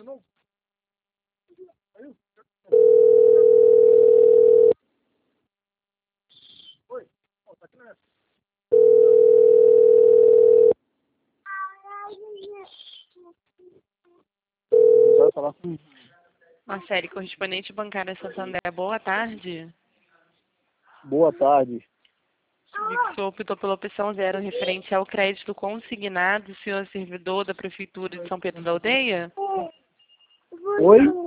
Vai falar com... Marcele, correspondente bancária Santander, boa tarde. Boa tarde. O senhor optou pela opção 0 referente ao crédito consignado, senhor servidor da Prefeitura de São Pedro da Aldeia? Oi?